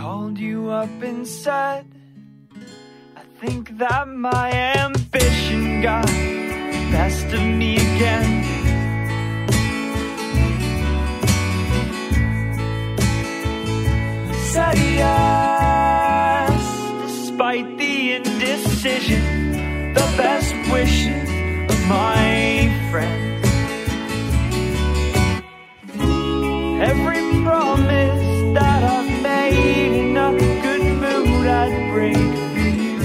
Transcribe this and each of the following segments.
called you up and said, I think that my ambition got the best of me again. Said yes, despite the indecision, the best wishes of my friends. Every promise that I've made in a good mood I'd break for you.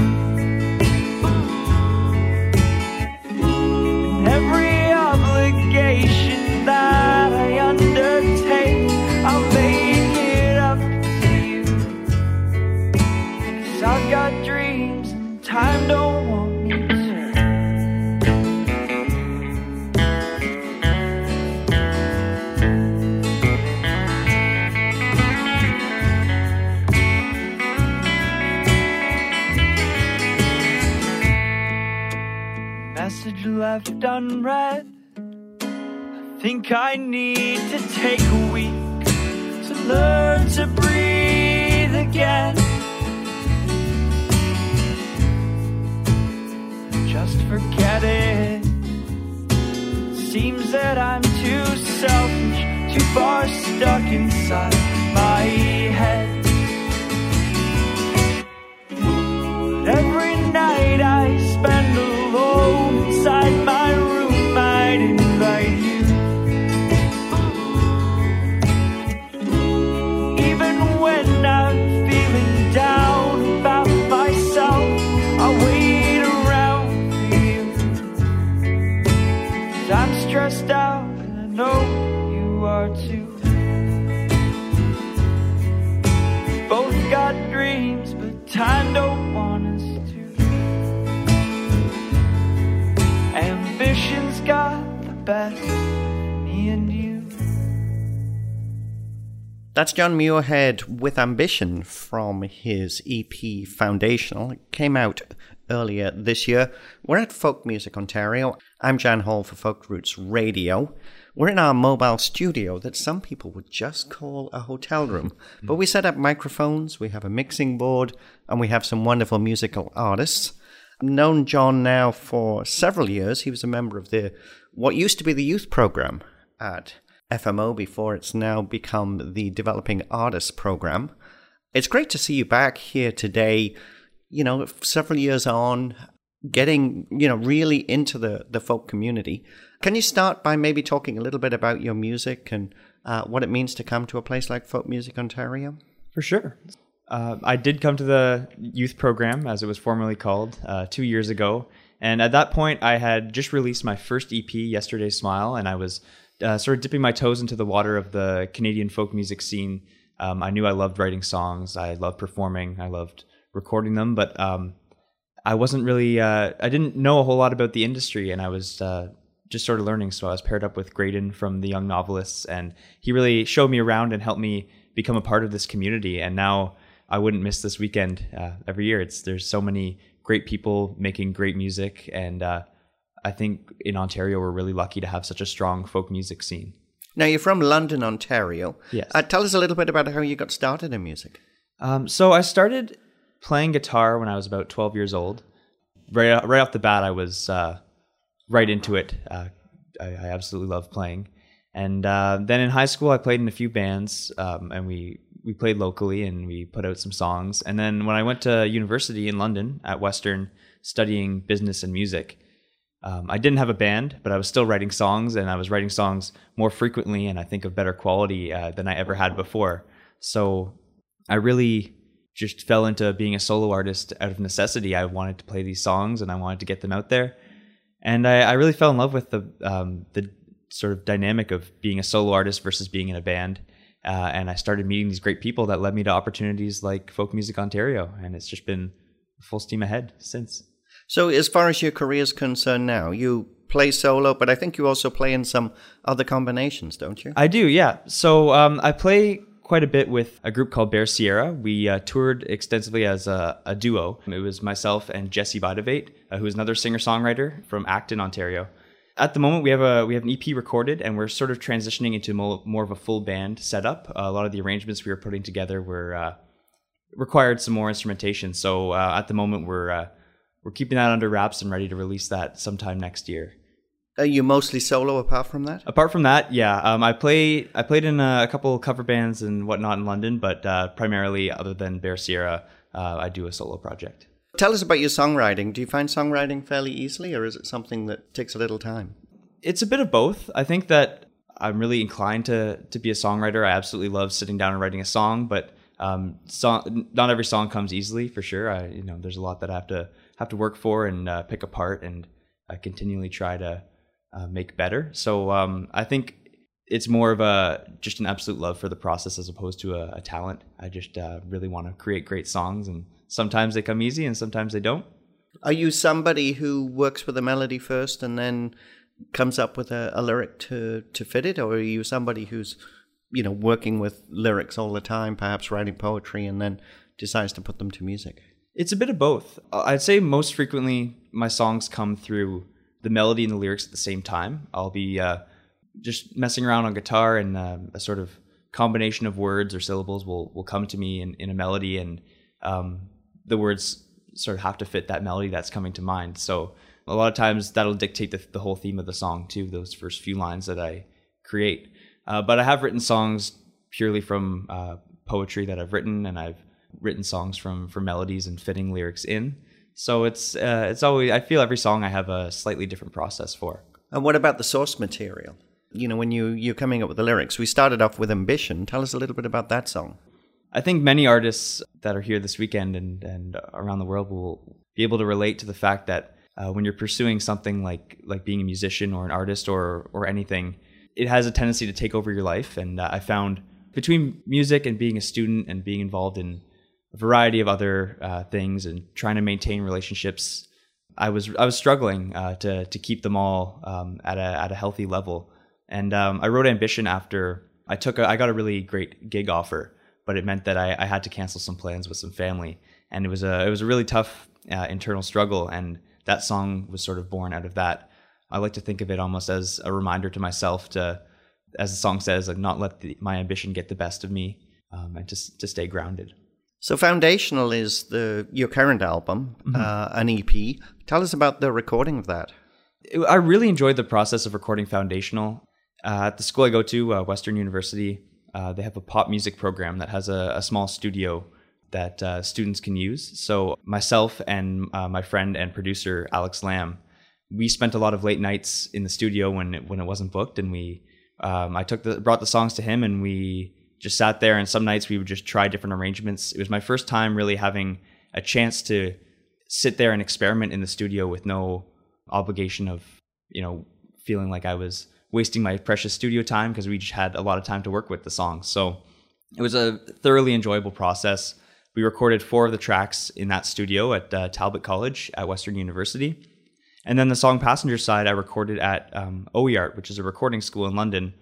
And every obligation that I undertake, I'll make it up to you. 'Cause I've got dreams and time don't want me to. Message left unread. I think I need to take a week to learn to breathe again. Just forget it. Seems that I'm too selfish, too far stuck inside my head. But every night I spend alone inside my room, I'd invite you. Even when I'm feeling down about myself, I'll wait around for you. 'Cause I'm stressed out and I know you are too. Both got dreams, but time don't want us to. Ambition's got the best of me and you. That's John Muirhead with Ambition from his EP Foundational. It came out earlier this year. We're at Folk Music Ontario. I'm Jan Hall for Folk Roots Radio. We're in our mobile studio that some people would just call a hotel room. But we set up microphones, we have a mixing board, and we have some wonderful musical artists. I've known John now for several years. He was a member of what used to be the youth program at FMO before it's now become the Developing Artists program. It's great to see you back here today, several years on, getting, really into the folk community. Can you start by maybe talking a little bit about your music and what it means to come to a place like Folk Music Ontario? For sure. I did come to the youth program, as it was formerly called, 2 years ago. And at that point, I had just released my first EP, Yesterday's Smile, and I was sort of dipping my toes into the water of the Canadian folk music scene. I knew I loved writing songs. I loved performing. I loved recording them. But I wasn't really, I didn't know a whole lot about the industry, and I was just sort of learning. So I was paired up with Graydon from the Young Novelists, and he really showed me around and helped me become a part of this community. And now I wouldn't miss this weekend every year. There's so many great people making great music, and I think in Ontario we're really lucky to have such a strong folk music scene. Now, you're from London, Ontario. Yes. Tell us a little bit about how you got started in music. So I started playing guitar when I was about 12 years old. Right off the bat, I was right into it. I absolutely love playing. And then in high school, I played in a few bands, and we played locally and we put out some songs. And then when I went to university in London at Western studying business and music, I didn't have a band, but I was still writing songs, and I was writing songs more frequently and I think of better quality than I ever had before. So I really just fell into being a solo artist out of necessity. I wanted to play these songs and I wanted to get them out there. And I really fell in love with the sort of dynamic of being a solo artist versus being in a band. And I started meeting these great people that led me to opportunities like Folk Music Ontario. And it's just been full steam ahead since. So as far as your career is concerned now, you play solo, but I think you also play in some other combinations, don't you? I do, yeah. So I play quite a bit with a group called Bear Sierra. We toured extensively as a duo. It was myself and Jesse Vidovate, who is another singer-songwriter from Acton, Ontario. At the moment, we have an EP recorded, and we're sort of transitioning into more of a full band setup. A lot of the arrangements we were putting together were required some more instrumentation. So at the moment, we're keeping that under wraps and ready to release that sometime next year. Are you mostly solo apart from that? Apart from that, yeah. I played in a couple cover bands and whatnot in London, but primarily, other than Bear Sierra, I do a solo project. Tell us about your songwriting. Do you find songwriting fairly easily, or is it something that takes a little time? It's a bit of both. I think that I'm really inclined to be a songwriter. I absolutely love sitting down and writing a song, but not every song comes easily, for sure. There's a lot that I have to work for and pick apart, and I continually try to make better. So I think it's more of just an absolute love for the process as opposed to a talent. I just really want to create great songs, and sometimes they come easy and sometimes they don't. Are you somebody who works with a melody first and then comes up with a lyric to fit it, or are you somebody who's working with lyrics all the time, perhaps writing poetry, and then decides to put them to music? It's a bit of both. I'd say most frequently my songs come through the melody and the lyrics at the same time. I'll be just messing around on guitar, and a sort of combination of words or syllables will come to me in a melody, and the words sort of have to fit that melody that's coming to mind. So a lot of times that'll dictate the whole theme of the song too, those first few lines that I create. But I have written songs purely from poetry that I've written, and I've written songs from melodies and fitting lyrics in. So it's always, I feel every song I have a slightly different process for. And what about the source material? When you're coming up with the lyrics, we started off with Ambition. Tell us a little bit about that song. I think many artists that are here this weekend and around the world will be able to relate to the fact that when you're pursuing something like being a musician or an artist or anything, it has a tendency to take over your life. And I found between music and being a student and being involved in a variety of other things and trying to maintain relationships, I was struggling to keep them all at a healthy level. And I wrote Ambition after I got a really great gig offer, but it meant that I had to cancel some plans with some family, and it was a really tough internal struggle. And that song was sort of born out of that. I like to think of it almost as a reminder to myself to, as the song says, like, not let my ambition get the best of me, and to stay grounded. So Foundational is your current album, an EP. Tell us about the recording of that. I really enjoyed the process of recording Foundational. At the school I go to, Western University, they have a pop music program that has a small studio that students can use. So myself and my friend and producer, Alex Lamb, we spent a lot of late nights in the studio when it wasn't booked, and I brought the songs to him, and we just sat there, and some nights we would just try different arrangements. It was my first time really having a chance to sit there and experiment in the studio with no obligation of, feeling like I was wasting my precious studio time, because we just had a lot of time to work with the songs. So it was a thoroughly enjoyable process. We recorded 4 of the tracks in that studio at Talbot College at Western University. And then the song Passenger Side I recorded at OEArt, which is a recording school in London.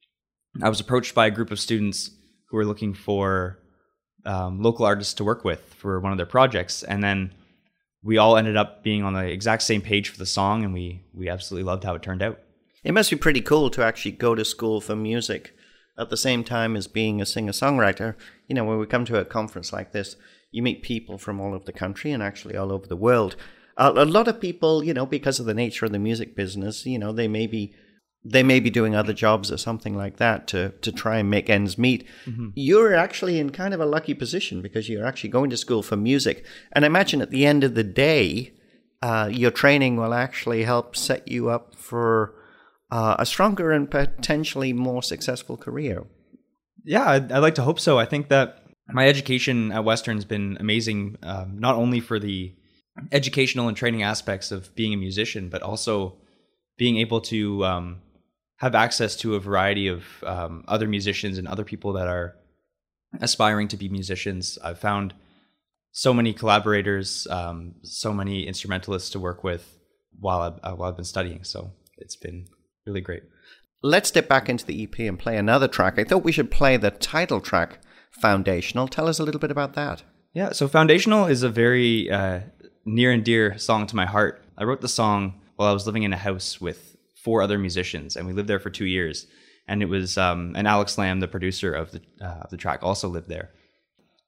I was approached by a group of students who were looking for local artists to work with for one of their projects. And then we all ended up being on the exact same page for the song, and we absolutely loved how it turned out. It must be pretty cool to actually go to school for music at the same time as being a singer-songwriter. When we come to a conference like this, you meet people from all over the country and actually all over the world. A lot of people, because of the nature of the music business, they may be doing other jobs or something like that to try and make ends meet. Mm-hmm. You're actually in kind of a lucky position because you're actually going to school for music. And I imagine at the end of the day, your training will actually help set you up for a stronger and potentially more successful career. Yeah, I'd like to hope so. I think that my education at Western's been amazing, not only for the educational and training aspects of being a musician, but also being able to have access to a variety of other musicians and other people that are aspiring to be musicians. I've found so many collaborators, so many instrumentalists to work with while I've been studying. So it's been really great. Let's step back into the EP and play another track. I thought we should play the title track, Foundational. Tell us a little bit about that. Yeah, so Foundational is a very near and dear song to my heart. I wrote the song while I was living in a house with 4 other musicians, and we lived there for 2 years. And it was, and Alex Lamb, the producer of the track, also lived there.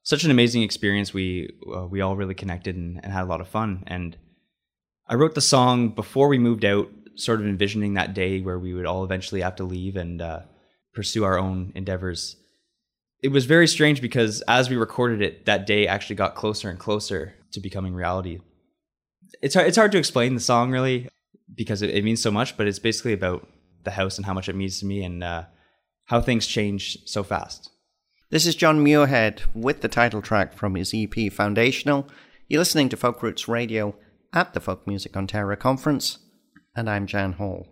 such an amazing experience. We all really connected and had a lot of fun. And I wrote the song before we moved out, sort of envisioning that day where we would all eventually have to leave and pursue our own endeavors. It was very strange because as we recorded it, that day actually got closer and closer to becoming reality. It's hard to explain the song really because it means so much, but it's basically about the house and how much it means to me and how things change so fast. This is John Muirhead with the title track from his EP Foundational. You're listening to Folk Roots Radio at the Folk Music Ontario Conference, and I'm Jan Hall.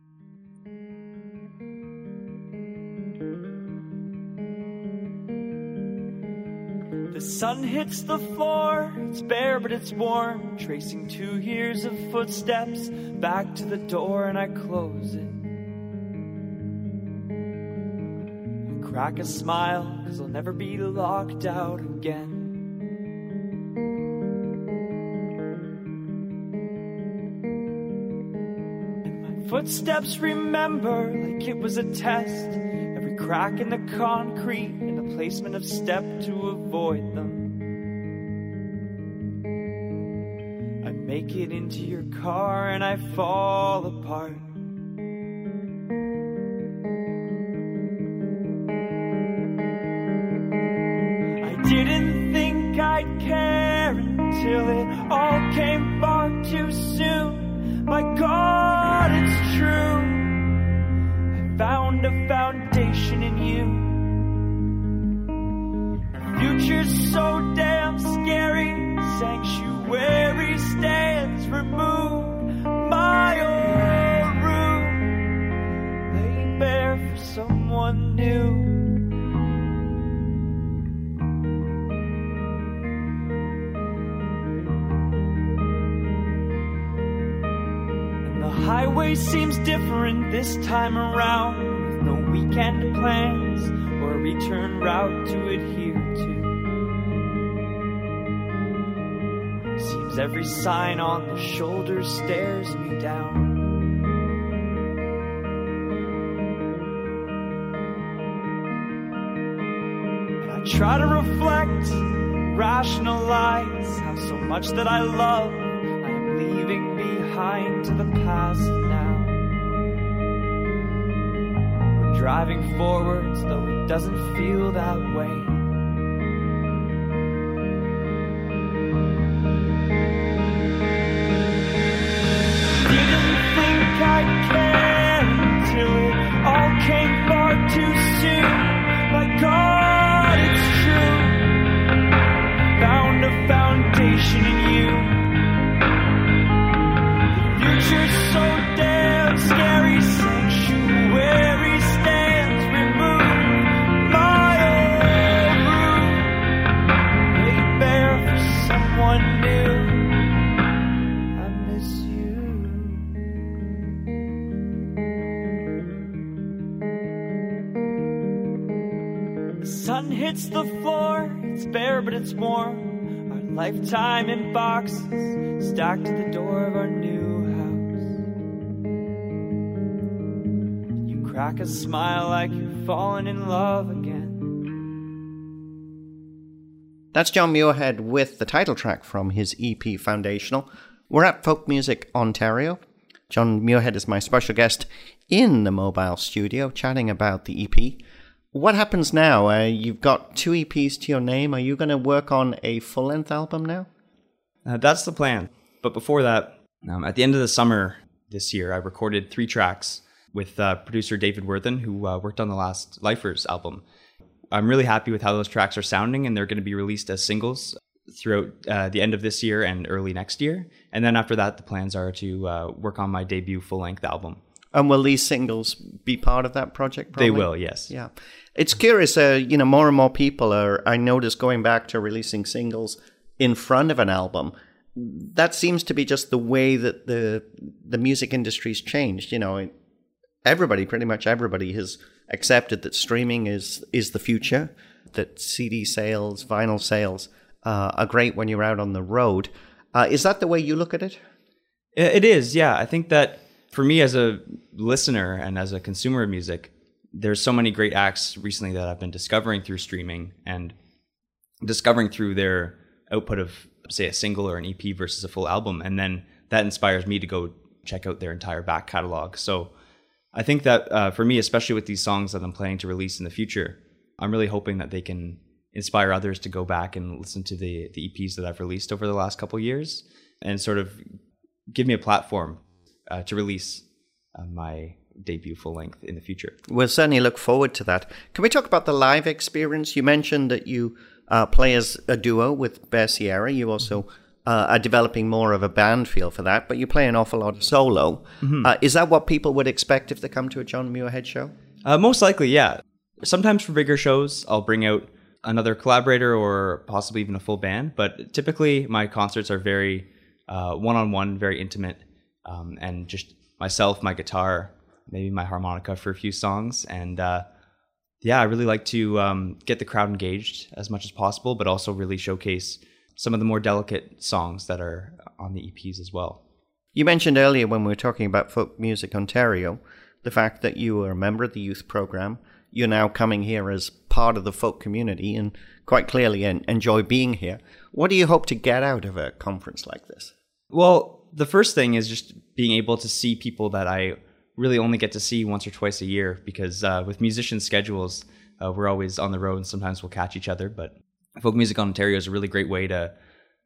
The sun hits the floor, it's bare but it's warm, tracing 2 years of footsteps back to the door, and I close it. I crack a smile, 'cause I'll never be locked out again. And my footsteps remember like it was a test, every crack in the concrete and the placement of step to avoid them. I make it into your car and I fall apart. I didn't think I'd care until it all came far too soon. My God, it's true. I found a foundation in you. The future's so damn scary. Sanctuary stands removed. My old room laid bare for someone new. And the highway seems different this time around, with no weekend plans or a return route to adhere to. Seems every sign on the shoulder stares me down. And I try to reflect, rationalize how so much that I love I am leaving behind to the past now. We're driving forwards, though it doesn't feel that way. I'd care until it all came far too soon. My God, it's true. Found a foundation in you. The future's so damn scary. Sanctuary stands removed. My old room laid bare for someone new. I miss you. The sun hits the floor, it's bare but it's warm. Our lifetime in boxes, stacked at the door of our new house. You crack a smile like you're falling in love again. That's John Muirhead with the title track from his EP Foundational. We're at Folk Music Ontario. John Muirhead is my special guest in the mobile studio, chatting about the EP. What happens now? You've got 2 EPs to your name. Are you going to work on a full-length album now? That's the plan. But before that, at the end of the summer this year, I recorded 3 tracks with producer David Worthen, who worked on the last Lifers album. I'm really happy with how those tracks are sounding, and they're going to be released as singles throughout the end of this year and early next year. And then after that, the plans are to work on my debut full-length album. And will these singles be part of that project? Probably? They will, yes. Yeah. It's curious, more and more people are, I notice, going back to releasing singles in front of an album. That seems to be just the way that the music industry's changed. Pretty much everybody has accepted that streaming is the future, that CD sales, vinyl sales are great when you're out on the road. Is that the way you look at it? It is, yeah. I think that for me as a listener and as a consumer of music, there's so many great acts recently that I've been discovering through streaming. And discovering through their output of, say, a single or an EP versus a full album. And then that inspires me to go check out their entire back catalog. So I think that for me, especially with these songs that I'm planning to release in the future, I'm really hoping that they can inspire others to go back and listen to the EPs that I've released over the last couple of years and sort of give me a platform to release my debut full length in the future. We'll certainly look forward to that. Can we talk about the live experience? You mentioned that you play as a duo with Bear Sierra. You also are developing more of a band feel for that, but you play an awful lot of solo. Is that what people would expect if they come to a John Muirhead show? Most likely, yeah. Sometimes for bigger shows, I'll bring out another collaborator or possibly even a full band, but typically my concerts are very one-on-one, very intimate, and just myself, my guitar, maybe my harmonica for a few songs. And I really like to get the crowd engaged as much as possible, but also really showcase some of the more delicate songs that are on the EPs as well. You mentioned earlier when we were talking about Folk Music Ontario, the fact that you were a member of the youth program. You're now coming here as part of the folk community and quite clearly enjoy being here. What do you hope to get out of a conference like this? Well, the first thing is just being able to see people that I really only get to see once or twice a year, because with musician schedules, we're always on the road and sometimes we'll catch each other. But Folk Music Ontario is a really great way to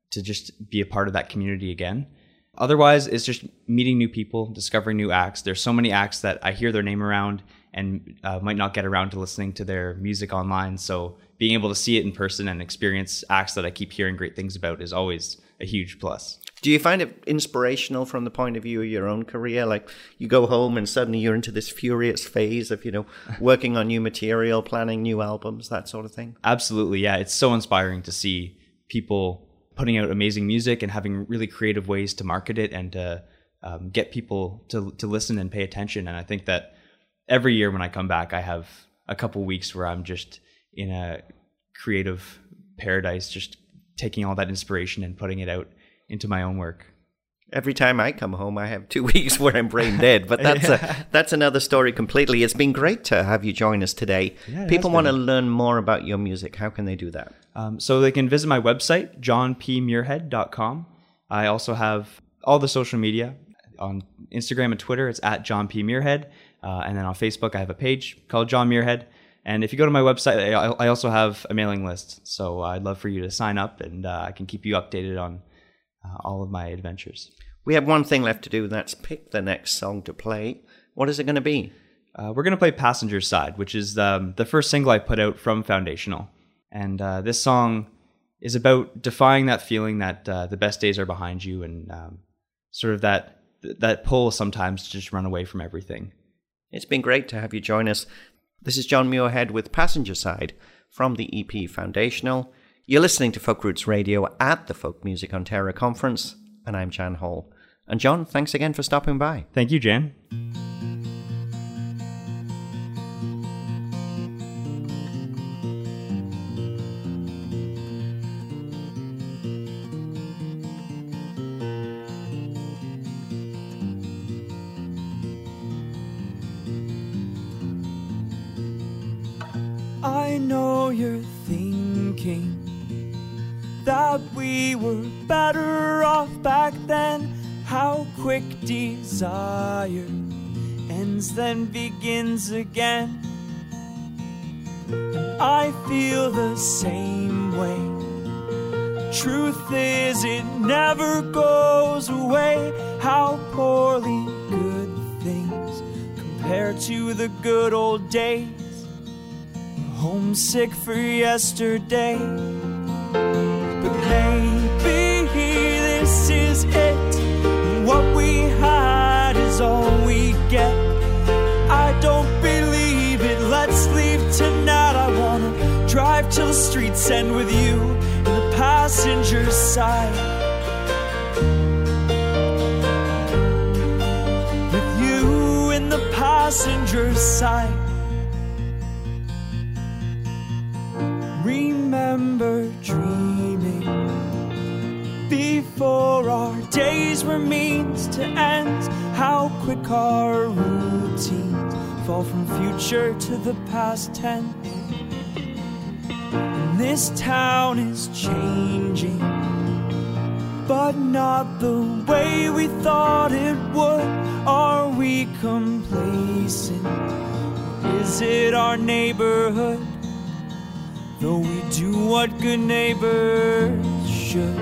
just be a part of that community again. Otherwise, it's just meeting new people, discovering new acts. There's so many acts that I hear their name around and might not get around to listening to their music online. So being able to see it in person and experience acts that I keep hearing great things about is always a huge plus. Do you find it inspirational from the point of view of your own career? Like you go home and suddenly you're into this furious phase of, working on new material, planning new albums, that sort of thing? Absolutely, yeah. It's so inspiring to see people putting out amazing music and having really creative ways to market it and to get people to listen and pay attention. And I think that every year when I come back, I have a couple weeks where I'm just in a creative paradise, just taking all that inspiration and putting it out into my own work. Every time I come home, I have 2 weeks where I'm brain dead, but that's another story completely. It's been great to have you join us today. Yeah, people want to learn more about your music. How can they do that? So they can visit my website, johnpmuirhead.com. I also have all the social media on Instagram and Twitter. It's at John P. Muirhead. And then on Facebook, I have a page called John Muirhead. And if you go to my website, I also have a mailing list. So I'd love for you to sign up, and I can keep you updated on all of my adventures. We have one thing left to do, and that's pick the next song to play. What is it going to be? We're going to play Passenger Side, which is the first single I put out from Foundational. And this song is about defying that feeling that the best days are behind you, and sort of that pull sometimes to just run away from everything. It's been great to have you join us. This is John Muirhead with Passenger Side from the EP Foundational. You're listening to Folk Roots Radio at the Folk Music Ontario Conference, and I'm Jan Hall. And John, thanks again for stopping by. Thank you, Jan. I know you're thinking that we were better off back then. How quick desire ends then begins again. And I feel the same way. Truth is, it never goes away. How poorly good things compare to the good old days. Homesick for yesterday. But maybe this is it. What we had is all we get. I don't believe it. Let's leave tonight. I wanna drive till the streets end with you in the passenger side. With you in the passenger side. Remember dreaming before our days were means to ends. How quick our routines fall from future to the past tense. And this town is changing, but not the way we thought it would. Are we complacent? Is it our neighborhood? Though we do what good neighbors should.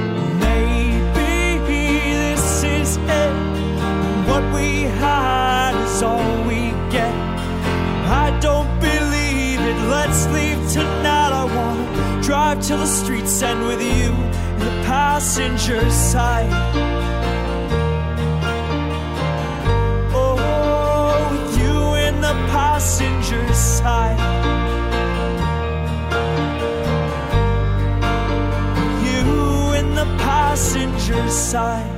Maybe this is it. What we had is all we get. I don't believe it. Let's leave tonight. I wanna drive till the streets end with you in the passenger side. Oh, with you in the passenger side. You in the passenger side.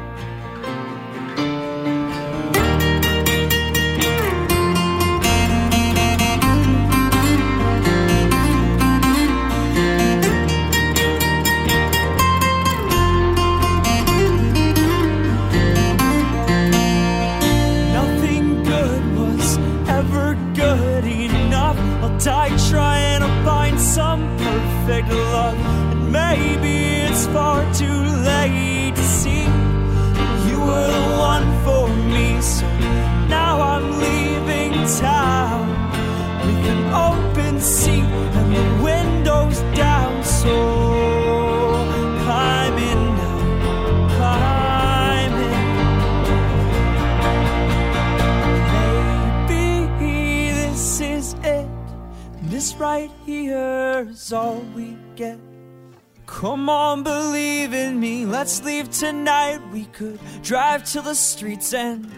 Die trying to find some perfect love, and maybe it's far too late to see you were the one for me. So now I'm leaving town with an open seat and the windows down. So climb in now, climb in. Maybe this is it. This right here is all we get. Come on, believe in me. Let's leave tonight. We could drive till the streets end.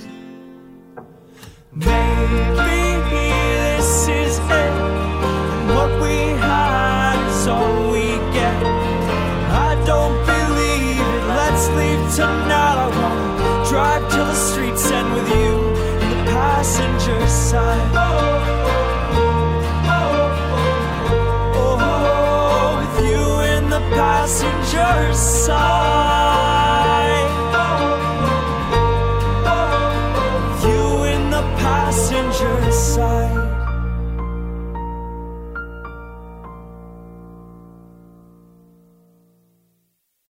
Maybe this is it. What we had is all we get. I don't believe it. Let's leave tonight. I wanna drive till the streets end with you in the passenger side. Passenger side.